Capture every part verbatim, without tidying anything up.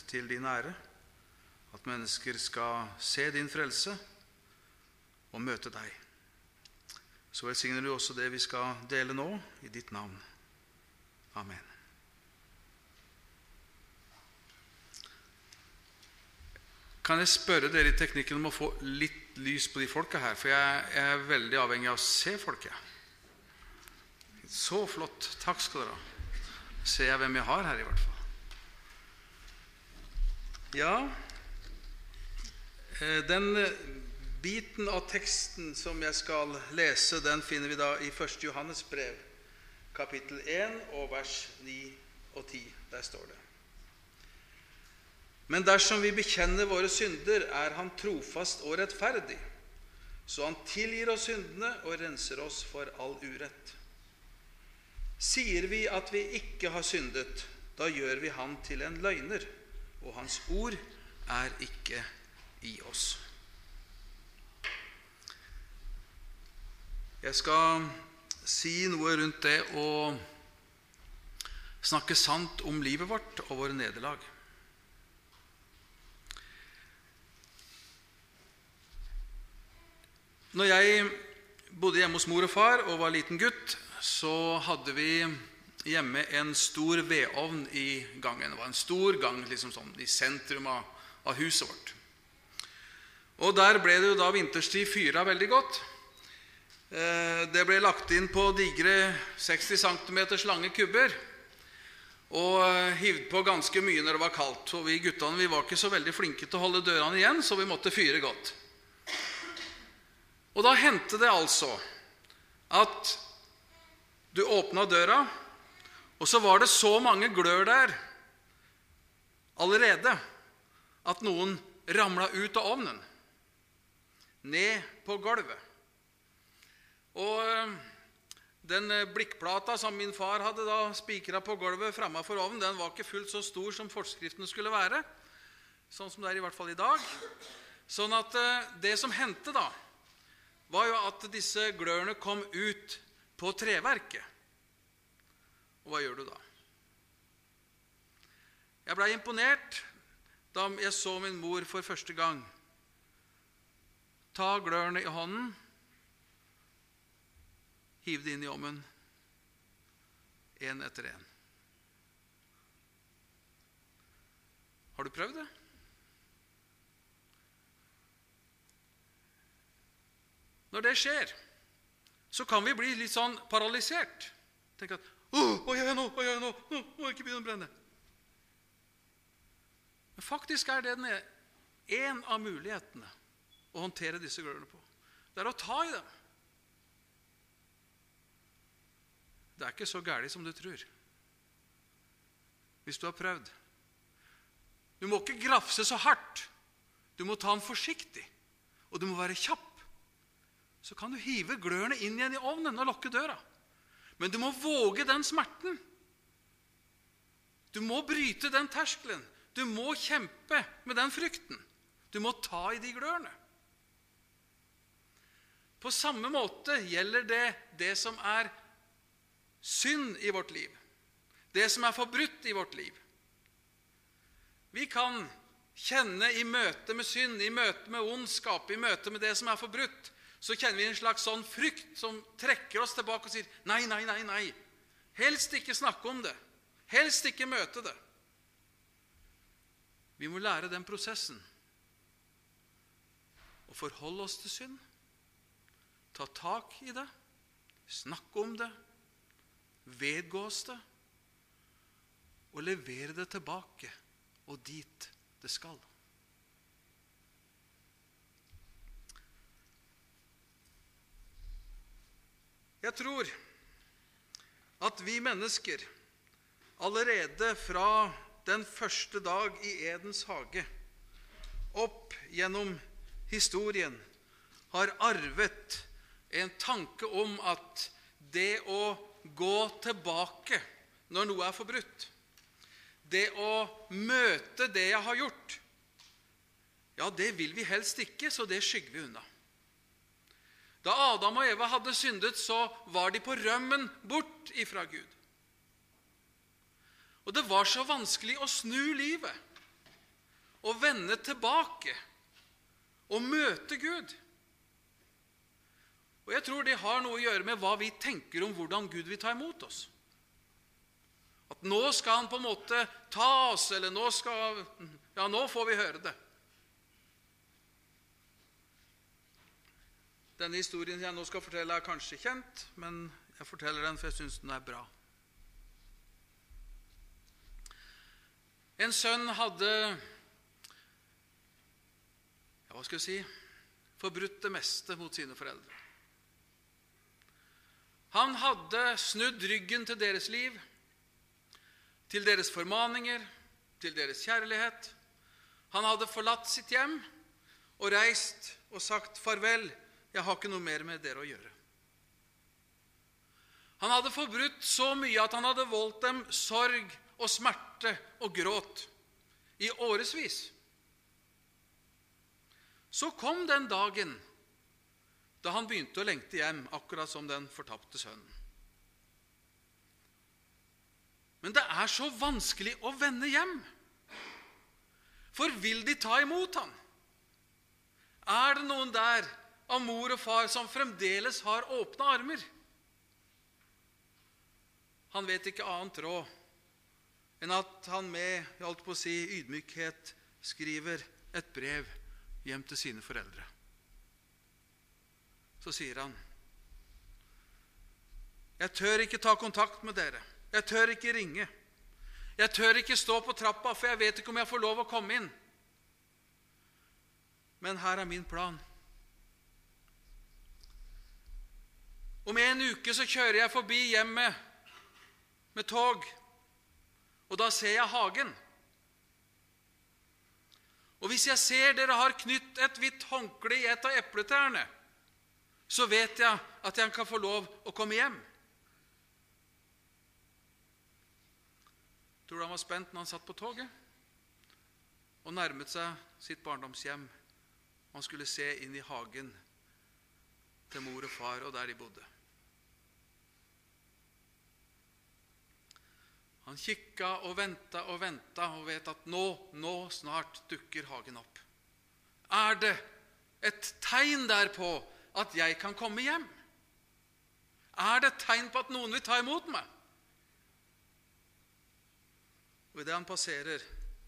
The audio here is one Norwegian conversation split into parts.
til din ære, at mennesker skal se din frelse og møte deg. Så velsigner du også det vi skal dele nå, i ditt navn. Amen. Kan jeg spørre dere i teknikken om å få litt lys på de folka her, for jeg er veldig avhengig av å se folket. Så flott, takk skal dere ha. Ser jeg hvem jeg har her i hvert fall. Ja, den biten av teksten som jeg skal lese, den finner vi da i første Johannes brev, kapittel én og vers ni og ti. Der står det: Men dersom vi bekjenner våre synder, er han trofast og rettferdig, så han tilgir oss syndene og renser oss for all urett. Sier vi at vi ikke har syndet, da gjør vi han til en løgner, og hans ord er ikke i oss. Jeg skal si noe rundt det å snakke sant om livet vårt og våre nederlag. Når jeg bodde hjemme hos mor og far og var liten gutt, så hadde vi hjemme en stor vedovn i gangen. Det var en stor gang liksom sånn, i sentrum av, av huset vårt. Og der ble det jo da vinterstid fyret veldig godt. Eh, det ble lagt inn på digre seksti centimeter lange kubber, og hivd på ganske mye når det var kaldt. Og vi guttene vi var ikke så veldig flinke til å holde dørene igjen, så vi måtte fyre godt. Og da hendte det altså at du åpnet døra, og så var det så mange glør der allerede at noen ramlet ut av ovnen, ned på gulvet. Og den blikkplata som min far hadde da spikret på gulvet fremme for ovnen, den var ikke fullt så stor som forskriften skulle være, sånn som det er i hvert fall i dag. Sånn at det som hendte da, var jo at disse glørene kom ut på treverket. Og hva gjør du da? Jeg ble imponert da jeg så min mor for første gang ta glørene i hånden, hiv det inn i ovnen, en etter en. Har du prøvd det? Når det skjer, så kan vi bli litt sånn paralysert. Tenk at, åh, hva gjør jeg nå, hva gjør jeg nå, nå må jeg ikke begynne å brenne. Men faktisk er det en av mulighetene å håndtere disse glørene på. Det er å ta i dem. Det er ikke så gærent som du tror. Hvis du har prøvd. Du må ikke grafse så hardt. Du må ta den forsiktig, og du må være kjapp. Så kan du hive glørene inn igjen i ovnen og lukke døra. Men du må våge den smerten. Du må bryte den terskelen. Du må kjempe med den frykten. Du må ta i de glørene. På samme måte gjelder det det som er synd i vårt liv. Det som er forbrutt i vårt liv. Vi kan kjenne i møte med synd, i møte med ondskap, i møte med det som er forbrutt, så kjenner vi en slags sånn frykt som trekker oss tilbake og sier, nei, nei, nei, nei. Helst ikke snakke om det. Helst ikke møte det. Vi må lære den prosessen. Og forholde oss til synd. Ta tak i det. Snakke om det. Vedgå oss det. Og levere det tilbake og dit det skal. Jeg tror at vi mennesker allerede fra den første dag i Edens hage opp gjennom historien har arvet en tanke om at det å gå tilbake når noe er forbrutt, det å møte det jeg har gjort, ja, det vil vi helst ikke, så det skygger vi unna. Da Adam og Eva hadde syndet, så var de på rømmen bort ifra Gud. Og det var så vanskelig å snu livet. vende tilbake og møte Gud. Og jeg tror det har noe å gjøre med hva vi tenker om hvordan Gud vil ta imot oss. At nå skal han på en måte ta oss, eller nå skal, ja, nå får vi høre det. Denne historien jeg nå skal fortelle er kanskje kjent, men jeg forteller den for jeg synes den er bra. En sønn hadde, ja, hva skal jeg si, forbrutt det meste mot sine foreldre. Han hadde snudd ryggen til deres liv, til deres formaninger, til deres kjærlighet. Han hadde forlatt sitt hjem og reist og sagt farvel, jeg har ikke noe mer med dere å gjøre. Han hadde forbrutt så mye at han hadde voldt dem sorg og smerte og gråt i årevis. Så kom den dagen da han begynte å lengte hjem, akkurat som den fortapte sønnen. Men det er så vanskelig å vende hjem. For vil de ta imot ham? Er det noen der av mor og far som fremdeles har åpne armer? Han vet ikke annet råd enn at han med, jeg holdt på å si, ydmykhet skriver et brev hjem til sine foreldre. Så sier han, jeg tør ikke ta kontakt med dere. Jeg tør ikke ringe. Jeg tør ikke stå på trappa, for jeg vet ikke om jeg får lov å komme inn. Men her er min plan. Om en uke så kjører jeg forbi hjemmet med tog, og da ser jeg hagen. Og hvis jeg ser dere har knytt et hvitt håndkle i et av epletrærne, så vet jeg at jeg kan få lov å komme hjem. Tror du han var spent når han satt på toget og nærmet seg sitt barndomshjem? Han skulle se inn i hagen til mor og far og der de bodde. Han kikket og ventet og ventet og vet at nå, nå snart dukker hagen opp. Er det et tegn der på at jeg kan komme hjem? Er det et tegn på at noen vil ta imot meg? Og i det han passerer,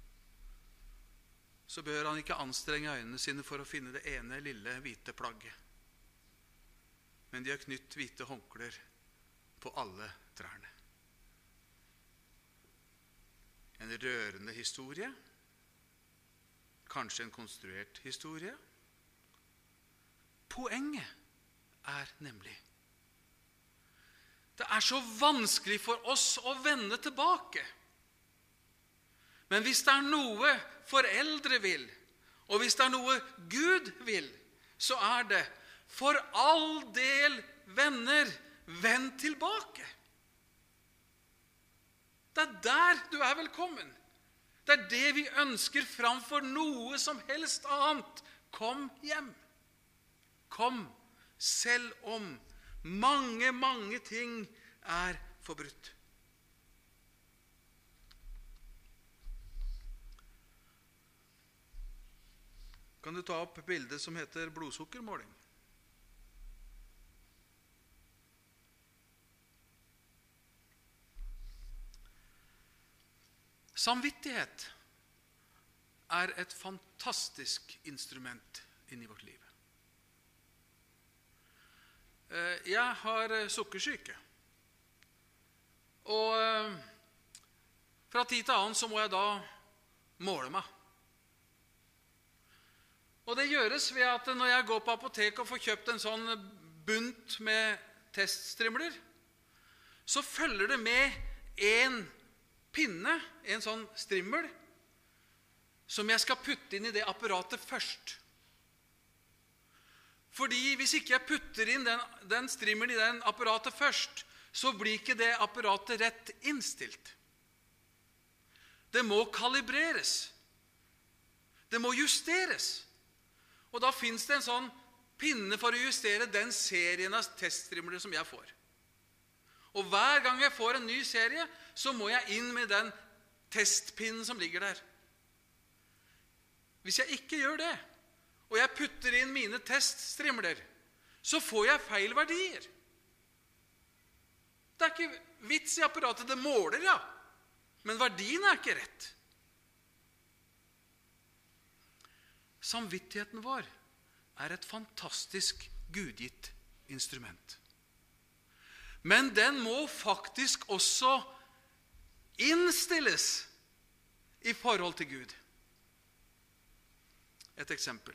så bør han ikke anstrenge øynene sine for å finne det ene lille hvite plagget. Men de har knytt hvite håndklær på alle trærne. En rørende historie, kanskje en konstruert historie. Poenget er nemlig, det er så vanskelig for oss å vende tilbake. Men hvis det er noe foreldre vil, og hvis det er noe Gud vil, så er det, for all del venner, vend tilbake. Det er der du er velkommen. Det er det vi ønsker framfor noe som helst annet. Kom hjem. Kom, selv om mange, mange ting er forbrutt. Kan du ta opp bildet som heter blodsukkermåling? Samvittighet er et fantastisk instrument inn i vårt liv. Jeg har sukkersyke, og fra tid til annen så må jeg da måle meg. Og det gjøres ved at når jeg går på apoteket og får kjøpt en sånn bunt med teststrimler, så følger det med en pinne, en sånn strimmel, som jeg skal putte inn i det apparatet først. Fordi hvis ikke jeg putter inn den, den strimmelen i den apparatet først, så blir ikke det apparatet rett innstilt. Det må kalibreres. Det må justeres. Og da finnes det en sånn pinne for å justere den serien av teststrimler som jeg får. Og hver gang jeg får en ny serie, så må jeg inn med den testpinnen som ligger der. Hvis jeg ikke gjør det, og jeg putter inn mine teststrimler, så får jeg feil verdier. Det er ikke vits i apparatet, det måler, ja, men verdien er ikke rett. Samvittigheten vår er et fantastisk gudgitt instrument. Men den må faktisk også innstilles i forhold til Gud. Et eksempel.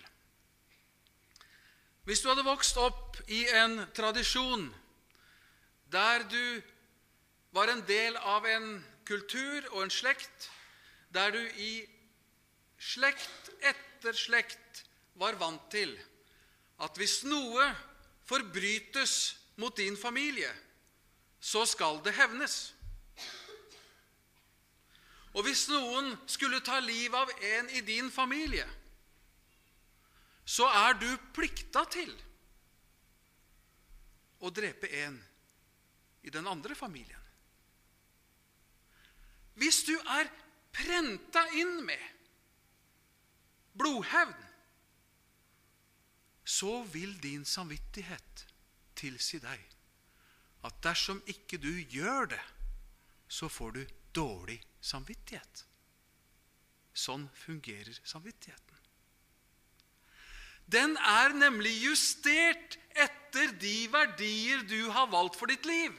Hvis du hadde vokst opp i en tradisjon der du var en del av en kultur og en slekt, der du i slekt etter slekt var vant til at hvis noe forbrytes mot din familie, så skal det hevnes. Og hvis noen skulle ta liv av en i din familie, så er du plikta til å drepe en i den andre familien. Hvis du er prenta inn med blodhevn, så vil din samvittighet tilsi deg at dersom ikke du gjør det, så får du dårlig samvittighet. Sånn fungerer samvittigheten. Den er nemlig justert etter de verdier du har valgt for ditt liv.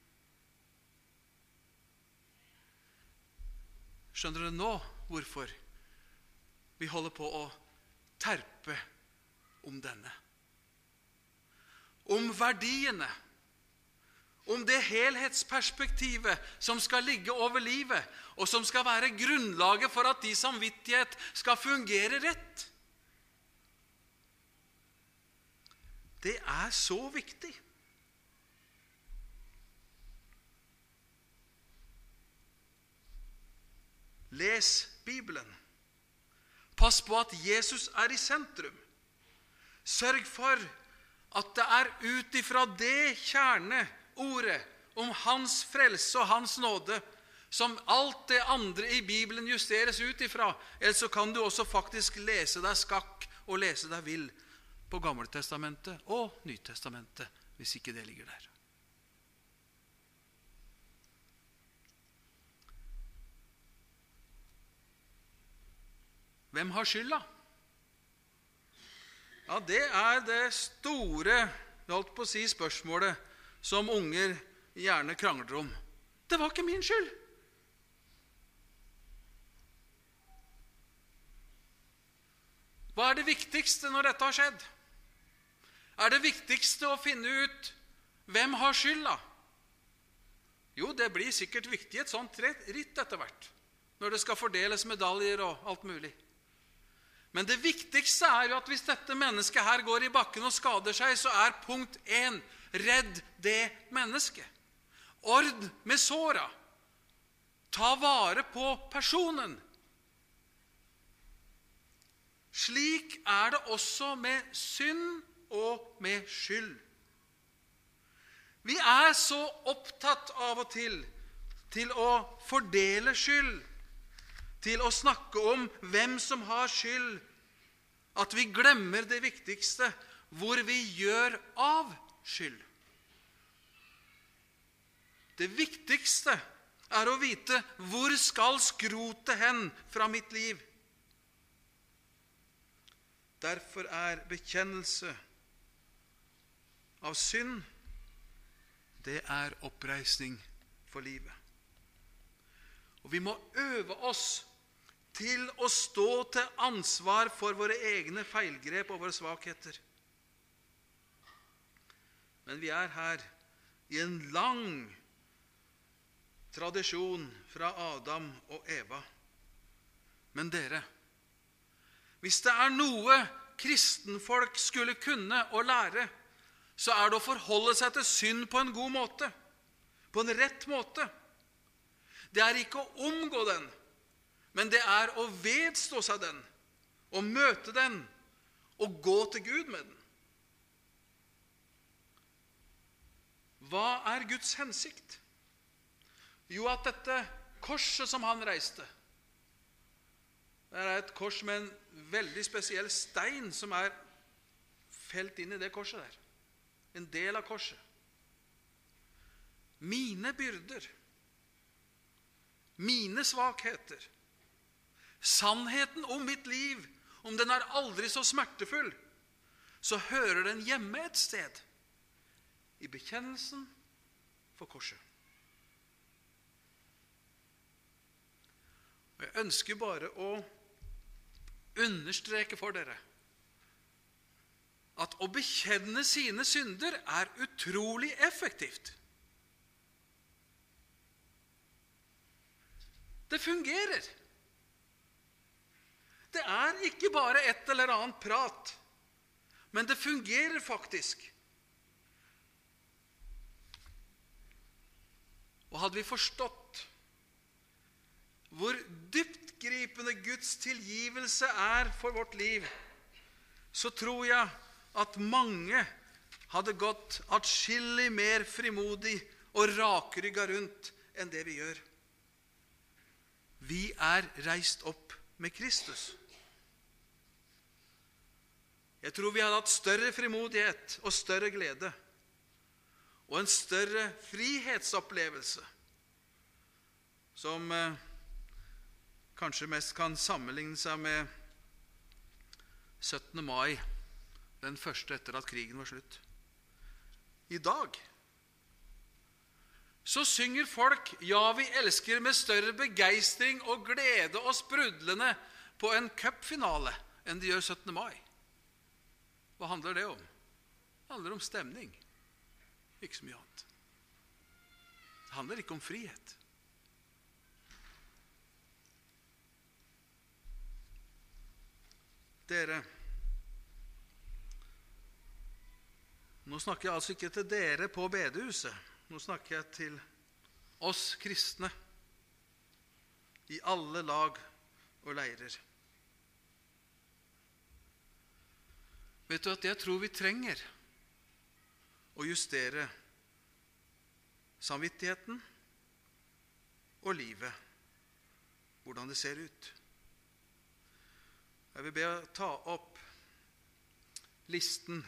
Skjønner du nå hvorfor vi holder på å terpe om denne? Om verdiene, om det helhetsperspektivet som skal ligge over livet, og som skal være grunnlaget for at de samvittighet skal fungere rett. Det er så viktig. Les Bibelen. Pass på at Jesus er i sentrum. Sørg for at det er ut ifra det kjerneordet om hans frelse og hans nåde som alt det andre i Bibelen justeres ut ifra. Ellers så kan du også faktisk lese deg skakk og lese deg vill på Gammeltestamentet og Nytestamentet, hvis ikke det ligger der. Hvem har skylda? Ja, det er det store, jeg holdt på å si, spørsmålet som unger gjerne krangler om. Det var ikke min skyld. Hva er det viktigste når dette har skjedd? Er det viktigste å finne ut hvem har skylda? Jo, det blir sikkert viktig et sånt ritt etter hvert, når det skal fordeles medaljer og alt mulig. Men det viktigste er jo at hvis dette mennesket her går i bakken og skader seg, så er punkt én, redd det mennesket. Ord med såra. Ta vare på personen. Slik er det også med synd og med skyld. Vi er så opptatt av og til til å fordele skyld, til å snakke om hvem som har skyld, at vi glemmer det viktigste, hvor vi gjør av skyld. Det viktigste er å vite hvor skal skrotet hen fra mitt liv. Derfor er bekjennelse av synd, det er oppreisning for livet. Og vi må øve oss til å stå til ansvar for våre egne feilgrep og våre svakheter. Men vi er her i en lang tradisjon fra Adam og Eva. Men dere, hvis det er noe kristenfolk skulle kunne og lære, så er det å forholde seg til synd på en god måte, på en rett måte. Det er ikke å omgå den, men det er å vedstå seg den, og møte den, og gå til Gud med den. Hva er Guds hensikt? Jo, at dette korset som han reiste, Det er et kors med en veldig spesiell stein som er felt inn i det korset der. En del av korset. Mine byrder, mine svakheter, sannheten om mitt liv, om den er aldri så smertefull, så hører den hjemme et sted i bekjennelsen for korset. Og jeg ønsker bare å understreke for dere at å bekjenne sine synder er utrolig effektivt. Det fungerer. Det er ikke bare et eller annet prat, men det fungerer faktisk. Og hadde vi forstått hvor dyptgripende Guds tilgivelse er for vårt liv, så tror jeg at mange hadde gått atskillig mer frimodig og rakrygget rundt enn det vi gjør. Vi er reist opp med Kristus. Jeg tror vi hadde hatt større frimodighet og større glede, og en større frihetsopplevelse, som eh, kanskje mest kan sammenligne seg med syttende mai, den første etter at krigen var slutt. I dag så synger folk «Ja, vi elsker» med større begeistring og glede og sprudlende på en cupfinale enn de gjør syttende mai. Hva handler det om? Det handler om stemning. Ikke så mye annet. Det handler ikke om frihet. Dere, nå snakker jeg altså ikke til dere på bedehuset. Nå snakker jeg til oss kristne i alle lag og leirer. Vet du at jeg tror vi trenger å justere samvittigheten og livet, hvordan det ser ut. Jeg vil be å ta opp listen.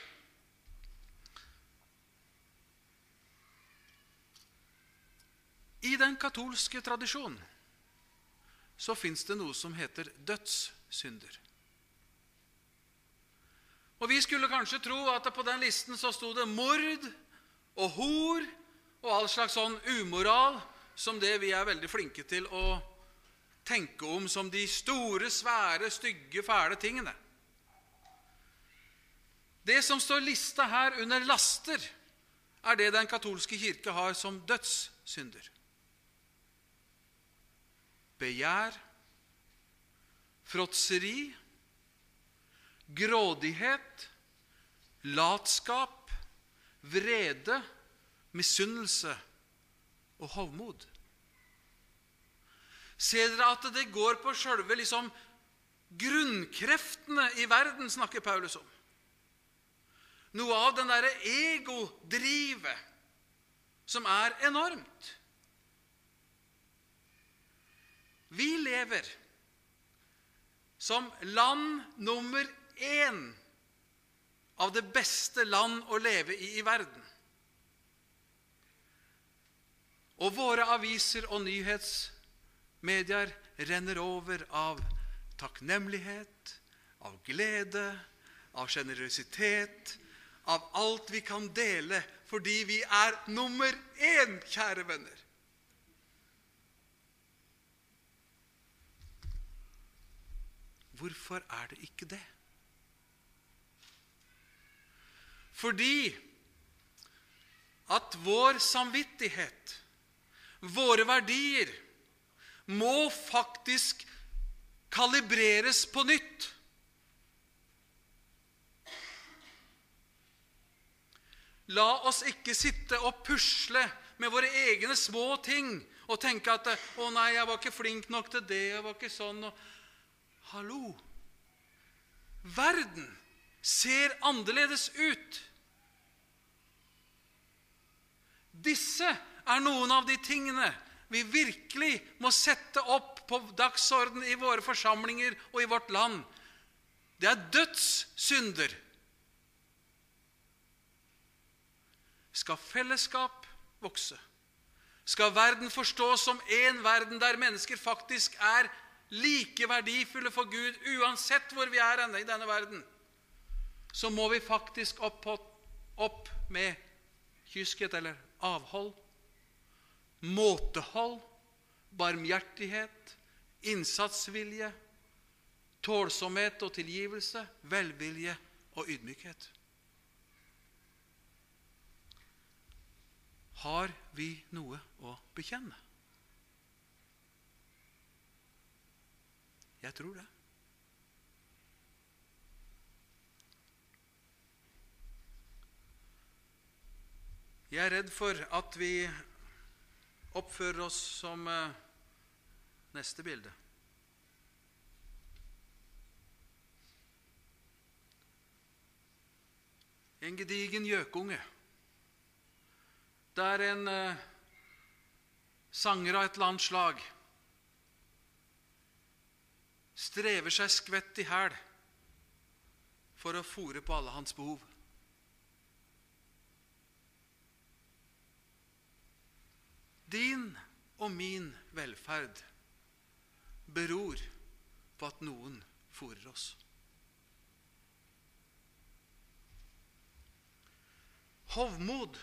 I den katolske tradisjonen så finnes det noe som heter dødssynder. Og vi skulle kanskje tro at på den listen så stod det mord og hor og all slags sånn umoral, som det vi er veldig flinke til å tenke om som de store, svære, stygge, fæle tingene. Det som står lista her under laster, er det den katolske kirke har som dødssynder. Begjær, fråtseri, grådighet, latskap, vrede, misunnelse og hovmod. Ser dere at det går på selve liksom grunnkreftene i verden, snakker Paulus om. Noe av den der ego-drivet som er enormt. Vi lever som land nummer én av det beste land å leve i i verden. Og våre aviser og nyhetsmedier renner over av takknemlighet, av glede, av generøsitet, av alt vi kan dele, fordi vi er nummer én, kjære venner. Hvorfor er det ikke det? Fordi at vår samvittighet, våre verdier, må faktisk kalibreres på nytt. La oss ikke sitte og pusle med våre egne små ting og tenke at «Å nei, jeg var ikke flink nok til det, jeg var ikke sånn». Og hallo, verden ser annerledes ut. Disse er noen av de tingene vi virkelig må sette opp på dagsorden i våre forsamlinger og i vårt land, det er dødssynder. Skal fellesskap vokse? Skal verden forstås som en verden der mennesker faktisk er like verdifulle for Gud, uansett hvor vi er i denne verden, så må vi faktisk opp, opp med kyskhet eller avhold, måtehold, barmhjertighet, innsatsvilje, tålsomhet og tilgivelse, velvilje og ydmykhet. Har vi noe å bekjenne? Jeg tror det. Jeg er redd for at vi oppfører oss som eh, neste bilde. En gedigen gjøkunge, der en eh, sanger av et eller annet slag strever seg skvett i hæl for å fôre på alle hans behov. Din og min velferd beror på at noen fôrer oss. Hovmod.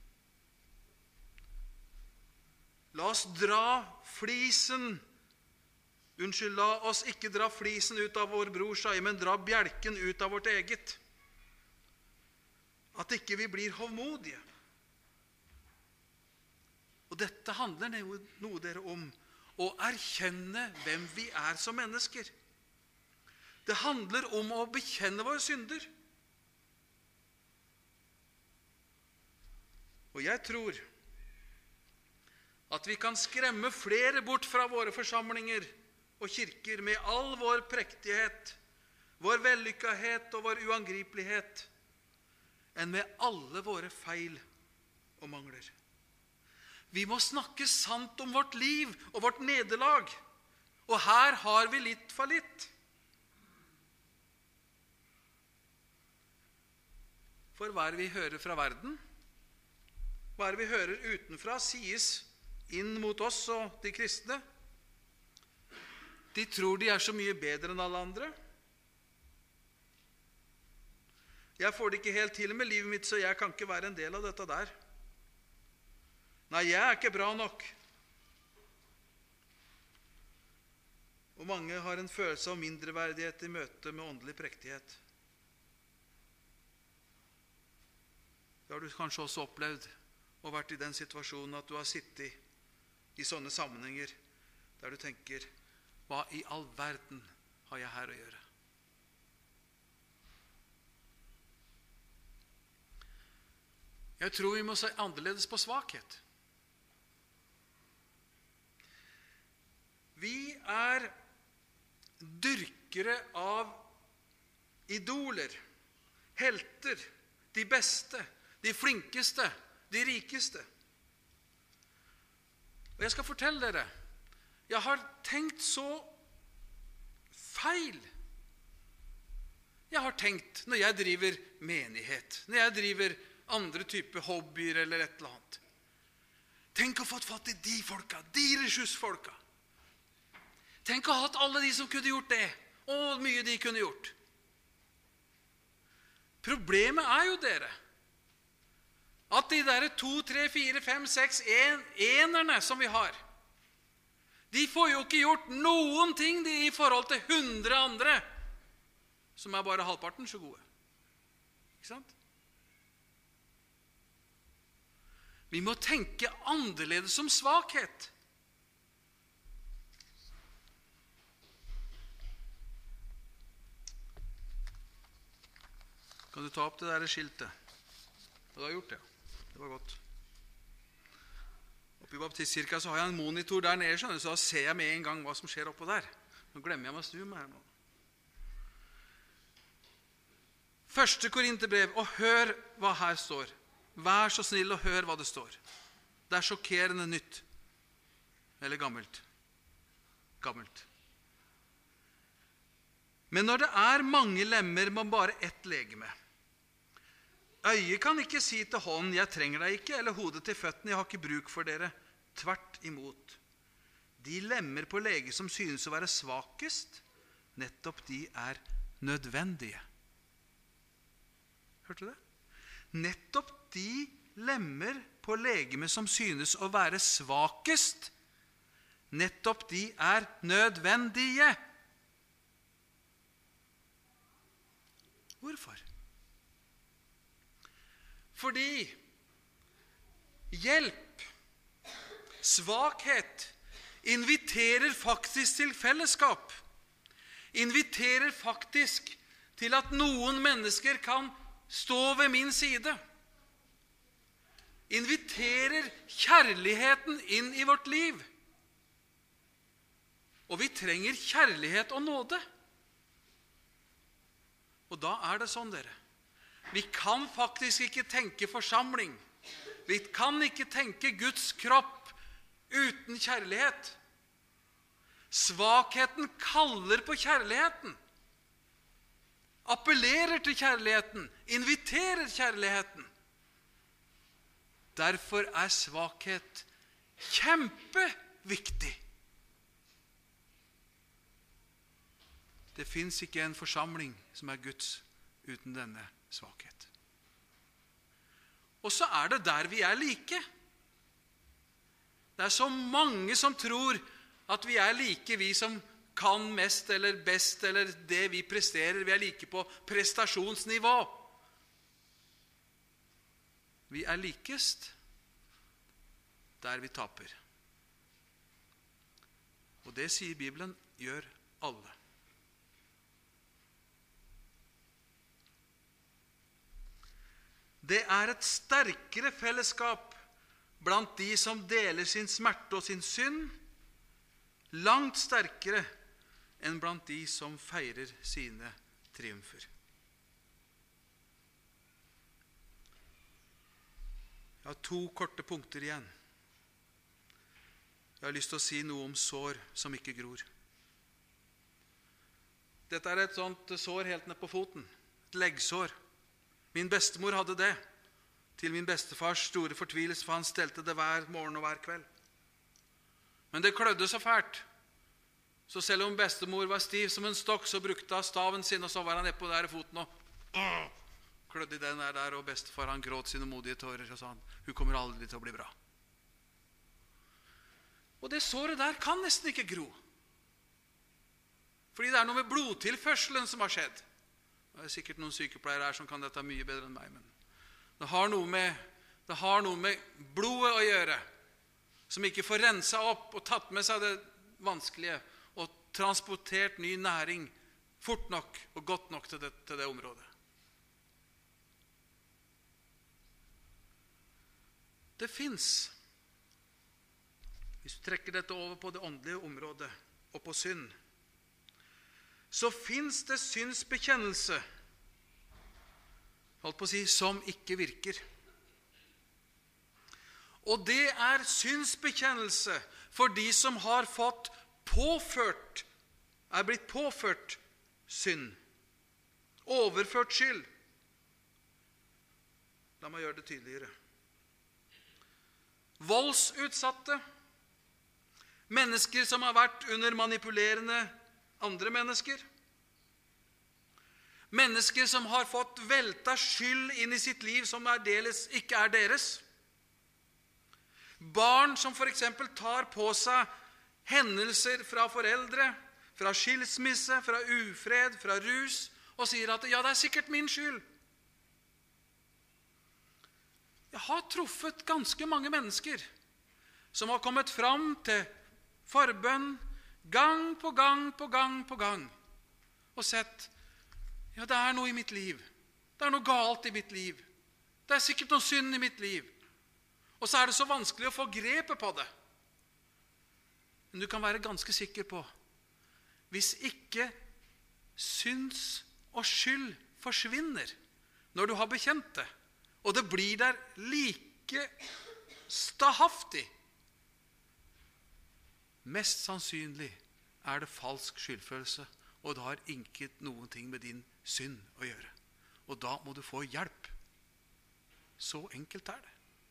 La oss dra flisen, unnskyld, la oss ikke dra flisen ut av vår brors eie, men dra bjelken ut av vårt eget. At ikke vi blir hovmodige. Og dette handler noe dere om å erkjenne hvem vi er som mennesker. Det handler om å bekjenne våre synder. Og jeg tror at vi kan skremme flere bort fra våre forsamlinger og kirker med all vår prektighet, vår vellykkethet og vår uangripelighet, enn med alle våre feil og mangler. Vi må snakke sant om vårt liv og vårt nederlag, og her har vi litt for litt. For hva er det vi hører fra verden? Hva er det vi hører utenfra sies inn mot oss og de kristne? De tror de er så mye bedre enn alle andre. Jeg får det ikke helt til med livet mitt, så jeg kan ikke være en del av dette der. Nei, jeg er ikke bra nok. Og mange har en følelse av mindreverdighet i møte med åndelig prektighet. Det har du kanskje også opplevd og vært i den situasjonen at du har sittet i sånne sammenhenger der du tenker, hva i all verden har jeg her å gjøre? Jeg tror vi må se annerledes på svakhet. Vi er dyrkere av idoler, helter, de beste, de flinkeste, de rikeste. Og jeg skal fortelle dere, jeg har tenkt så feil. Jeg har tenkt, når jeg driver menighet, når jeg driver andre typer hobbyer eller et eller annet, tenk å ha fått fatt i de folka, de ressursfolka. Tenk å ha hatt alle de som kunne gjort det, og mye de kunne gjort. Problemet er jo dere, at de der to, tre, fire, fem, seks en, enerne som vi har, de får jo ikke gjort noen ting de, i forhold til hundre andre, som er bare halvparten så gode. Ikke sant? Vi må tenke annerledes om svakhet. Kan du ta opp det der skiltet? Og du har gjort det. Det var godt. Oppe i baptistkirka så har jeg en monitor der nede, så da ser jeg med en gang hva som skjer oppe der. Nå glemmer jeg meg å snu meg her nå. Første Korinterbrev, og hør hva her står. Vær så snill og hør hva det står. Det er sjokkerende nytt. Eller gammelt. gammelt. Men når det er mange lemmer med bare ett legeme, øyet kan ikke si til hånden, jeg trenger deg ikke, eller hodet til føttene, jeg har ikke bruk for dere. Tvert imot. De lemmer på leget som synes å være svakest, nettopp de er nødvendige. Hørte du det? Nettopp de lemmer på legemet som synes å være svakest, nettopp de er nødvendige. Hvorfor? Fordi hjelp, svakhet, inviterer faktisk til fellesskap. Inviterer faktisk til at noen mennesker kan stå ved min side. Inviterer kjærligheten inn i vårt liv. Og vi trenger kjærlighet og nåde. Og da er det sånn, dere. Vi kan faktisk ikke tenke forsamling. Vi kan ikke tenke Guds kropp uten kjærlighet. Svakheten kaller på kjærligheten. Appellerer til kjærligheten. Inviterer kjærligheten. Derfor er svakhet kjempeviktig. Det finnes ikke en forsamling som er Guds uten denne svakhet. Og så er det der vi er like. Det er så mange som tror at vi er like, vi som kan mest eller best, eller det vi presterer. Vi er like på prestasjonsnivå. Vi er likest der vi taper. Og det sier Bibelen gjør alle. Det er et sterkere fellesskap blant de som deler sin smerte og sin synd, langt sterkere enn blant de som feirer sine triumfer. Jeg har to korte punkter igjen. Jeg har lyst til å si noe om sår som ikke gror. Dette er et sånt sår helt ned på foten, et leggsår. Min bestemor hadde det, til min bestefars store fortvilelse, for han stelte det hver morgen og hver kveld. Men det klødde så fælt. Så selv om bestemor var stiv som en stokk, så brukte han staven sin, og så var han nede på der foten og klødde i den der, der, og bestefar han gråt sine modige tårer, og sa han, hun kommer aldri til å bli bra. Og det såret der kan nesten ikke gro. Fordi det er noe med blodtilførselen som har skjedd. Det er sikkert noen sykepleiere her som kan dette mye bedre enn meg, men det har noe med, det har noe med blodet å gjøre, som ikke får renset opp og tatt med seg det vanskelige, og transportert ny næring fort nok og godt nok til det, til det området. Det finnes, hvis du trekker dette over på det åndelige området og på synd, så finnes det synsbekjennelse, holdt på å si, som ikke virker. Og det er synsbekjennelse for de som har fått påført, er blitt påført synd, overført skyld. La meg gjøre det tydeligere. Voldsutsatte, mennesker som har vært under manipulerende andre mennesker. Mennesker som har fått velta skyld inn i sitt liv som er deles, ikke er deres. Barn som for eksempel tar på seg hendelser fra foreldre, fra skilsmisse, fra ufred, fra rus, og sier at ja, det er sikkert min skyld. Jeg har truffet ganske mange mennesker som har kommet fram til forbønn, gang på gang på gang på gang, og sett, ja, det er noe i mitt liv. Det er noe galt i mitt liv. Det er sikkert noe synd i mitt liv. Og så er det så vanskelig å få grepet på det. Men du kan være ganske sikker på, hvis ikke syns og skyld forsvinner når du har bekjent det, og det blir der like stahaftig, mest sannsynlig er det falsk skyldfølelse, og det har ikke noen ting med din synd å gjøre. Og da må du få hjelp. Så enkelt er det.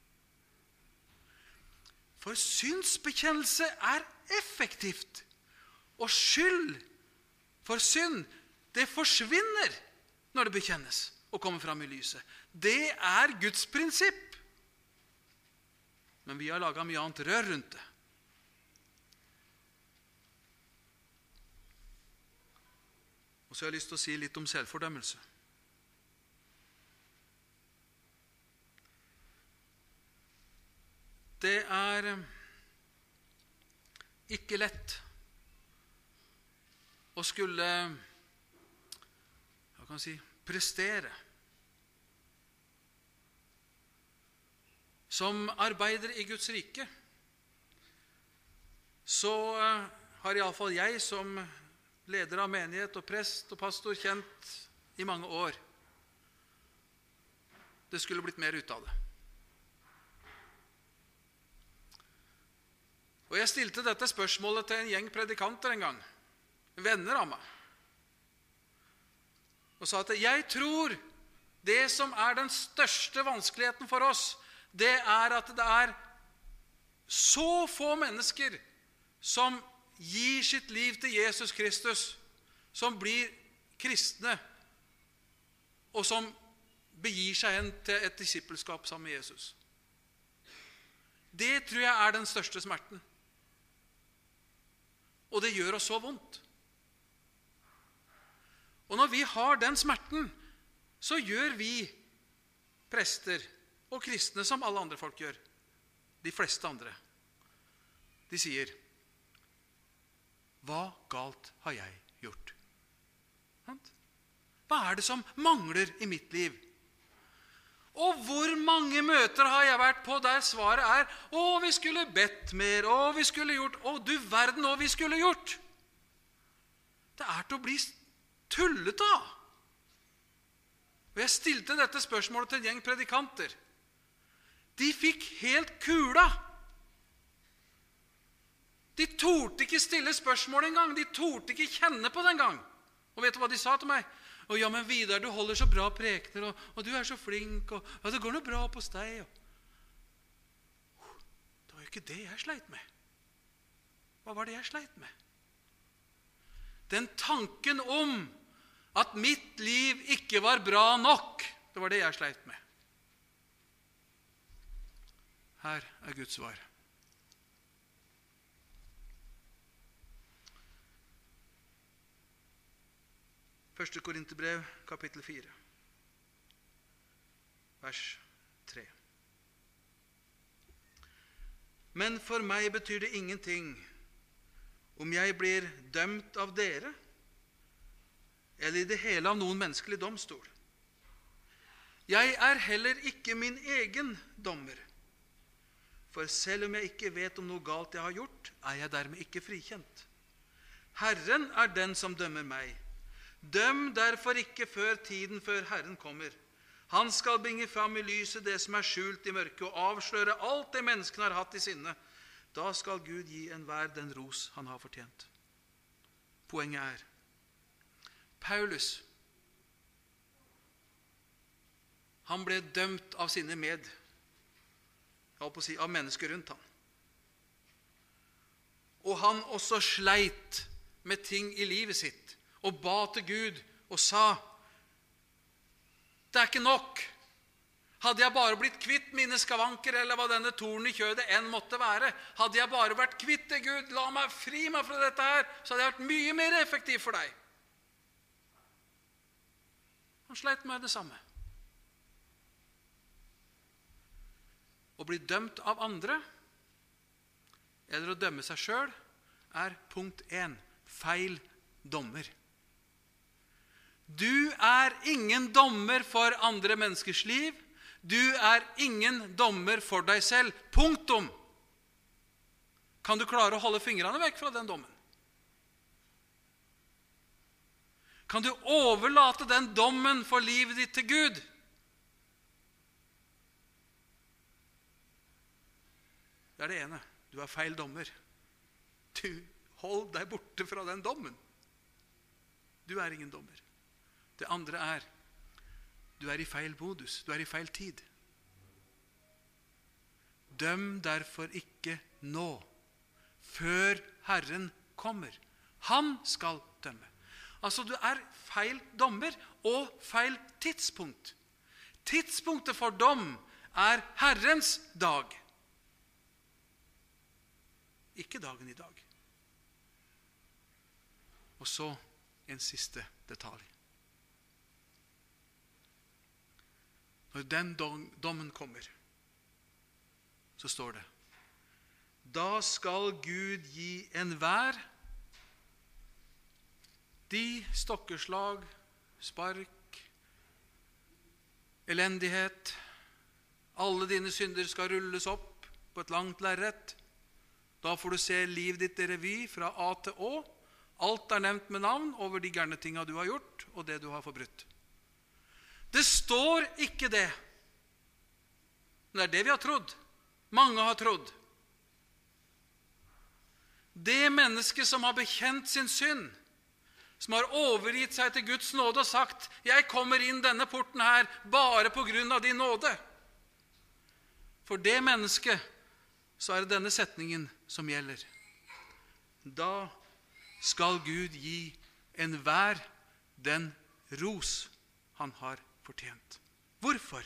For synsbekjennelse er effektivt. Og skyld for synd, det forsvinner når det bekjennes og kommer fram i lyset. Det er Guds prinsipp. Men vi har laget mye annet rør rundt det. Og så har jeg lyst til å si litt om selvfordømmelse. Det er ikke lett å skulle, hva kan jeg si, prestere. Som arbeider i Guds rike, så har i alle fall jeg som leder av menighet og prest og pastor kjent i mange år. Det skulle blitt mer ut av det. Og jeg stilte dette spørsmålet til en gjeng predikanter en gang, venner av meg, og sa at jeg tror det som er den største vanskeligheten for oss, det er at det er så få mennesker som gir sitt liv til Jesus Kristus, som blir kristne, og som begir seg hen til et disippelskap sammen med Jesus. Det tror jeg er den største smerten. Og det gjør oss så vondt. Og når vi har den smerten, så gjør vi prester og kristne som alle andre folk gjør. De fleste andre. De sier, hva galt har jeg gjort? Hva er det som mangler i mitt liv? Og hvor mange møter har jeg vært på der svaret er, å, vi skulle bedt mer, å, vi skulle gjort, å, du verden, å, vi skulle gjort. Det er til å bli tullet av. Og jeg stilte dette spørsmålet til en gjeng predikanter. De fikk helt kula. De torde ikke stille spørsmål en gang. De torde ikke kjenne på den gang. Og vet du hva de sa til meg? Og ja, men Vidar, du holder så bra prekener, og, og du er så flink, og ja, det går noe bra på deg. Og... Det var jo ikke det jeg sleit med. Hva var det jeg sleit med? Den tanken om at mitt liv ikke var bra nok, det var det jeg sleit med. Her er Guds svar. Første Korinterbrev, kapittel fire, vers tre. Men for meg betyr det ingenting om jeg blir dømt av dere, eller i det hele av noen menneskelig domstol. Jeg er heller ikke min egen dommer. For selv om jeg ikke vet om noe galt jeg har gjort, er jeg dermed ikke frikjent. Herren er den som dømmer meg. Døm derfor ikke før tiden før Herren kommer. Han skal bringe fram i lyset det som er skjult i mørket, og avsløre alt det menneskene har hatt i sinne. Da skal Gud gi enhver den ros han har fortjent. Poenget er, Paulus, han ble dømt av sine med, jeg holdt på å si, av mennesker rundt ham. Og han også sleit med ting i livet sitt, og ba til Gud og sa, det er ikke nok. Hadde jeg bare blitt kvitt mine skavanker, eller hva denne tornen i kjødet enn måtte være, hadde jeg bare vært kvitt det, Gud, la meg fri meg fra dette her, så hadde jeg vært mye mer effektiv for deg. Han sleit med det samme. Å bli dømt av andre, eller å dømme seg selv, er punkt én, feil dommer. Du er ingen dommer for andre menneskers liv. Du er ingen dommer for deg selv. Punktum. Kan du klare å holde fingrene vekk fra den dommen? Kan du overlate den dommen for livet ditt til Gud? Det er det ene. Du er feil dommer. Du hold deg borte fra den dommen. Du er ingen dommer. Det andre er, du er i feil modus, du er i feil tid. Døm derfor ikke nå, før Herren kommer. Han skal dømme. Altså, du er feil dommer og feil tidspunkt. Tidspunktet for dom er Herrens dag. Ikke dagen i dag. Og så en siste detalj. Når den dommen kommer, så står det, da skal Gud gi enhver de stokkeslag, spark, elendighet, alle dine synder skal rulles opp på et langt lerret. Da får du se liv ditt i revy fra A til Å. Alt er nevnt med navn over de gærne tinga du har gjort, og det du har forbrutt. Det står ikke det. Men det er det vi har trodd. Mange har trodd. Det menneske som har bekjent sin synd, som har overgitt seg til Guds nåde og sagt, jeg kommer inn denne porten her bare på grunn av din nåde. For det mennesket, så er det denne setningen som gjelder. Da skal Gud gi enhver den ros han har fortjent. Hvorfor?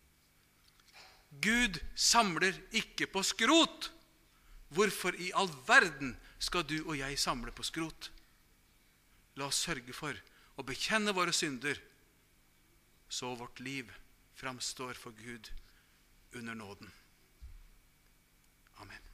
Gud samler ikke på skrot. Hvorfor i all verden skal du og jeg samle på skrot? La oss sørge for å bekjenne våre synder, så vårt liv framstår for Gud under nåden. Amen.